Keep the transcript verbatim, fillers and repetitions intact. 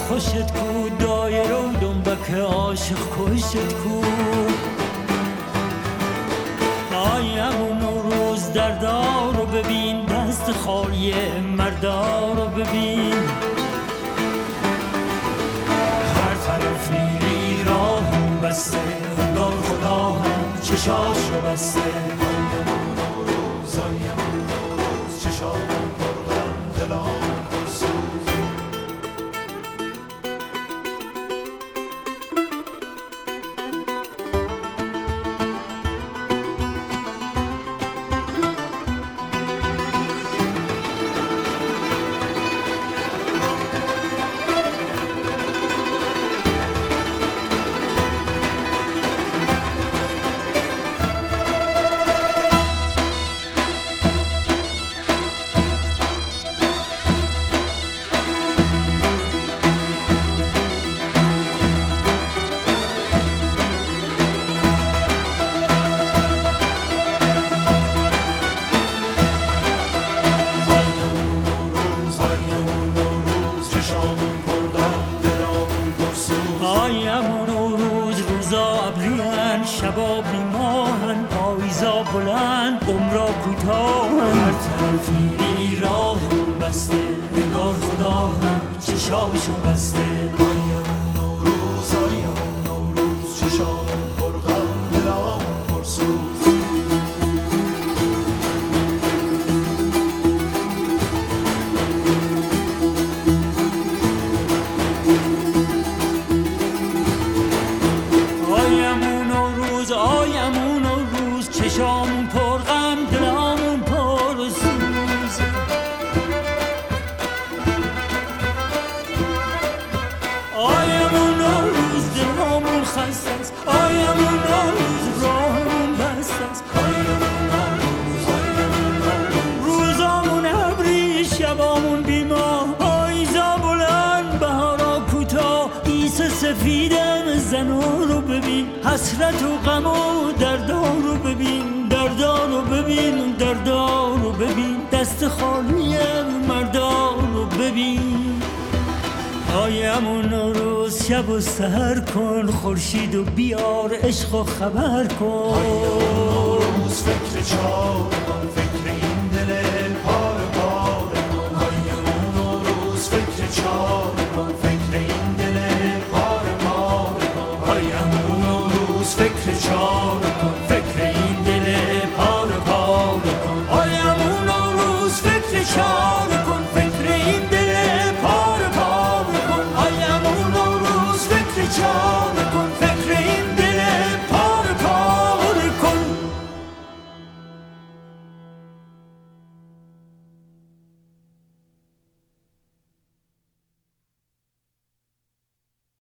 خوشت کو دایر و دنبک عاشق کشت کو آیم اون روز دردار رو ببین دست خالی مردار رو ببین هر طرف میری راهم بسته انگار خدا هم چشاش رو بسته شبا بیماهن پاییزا بلند عمرا کوتاهن هر طرفی میری راهم بسته انگار خدا هم چشاشو بسته آیم نوروز آیم نوروز چشام پرغم دلام پرسوز آیمون و روز چشامون پر غم دلامون پر سوز آیمون و روز دلامون خسته است آیمون و روز راهمون بسته است آیمون و روز آیمون و روزامون ابری شبامون بیماه پاییزا بلند بهارا کوتاه ایس سفیدم زنو رو ببین حسرت و غم و دردان رو ببین دردان رو ببین دردان رو ببین دست خالی مردان رو ببین آیمون روز شب و سحر کن خورشید و بیار عشق و خبر کن آیمون روز فکر چار